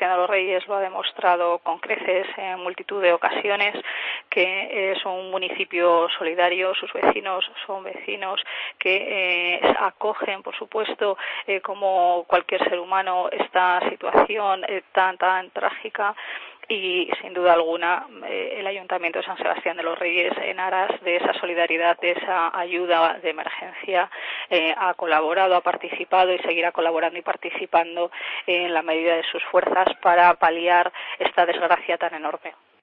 Sebastián de los Reyes lo ha demostrado con creces en multitud de ocasiones, que es un municipio solidario, sus vecinos son vecinos que acogen, por supuesto, como cualquier ser humano, esta situación tan trágica. Y sin duda alguna el Ayuntamiento de San Sebastián de los Reyes, en aras de esa solidaridad, de esa ayuda de emergencia, ha colaborado, ha participado y seguirá colaborando y participando en la medida de sus fuerzas para paliar esta desgracia tan enorme.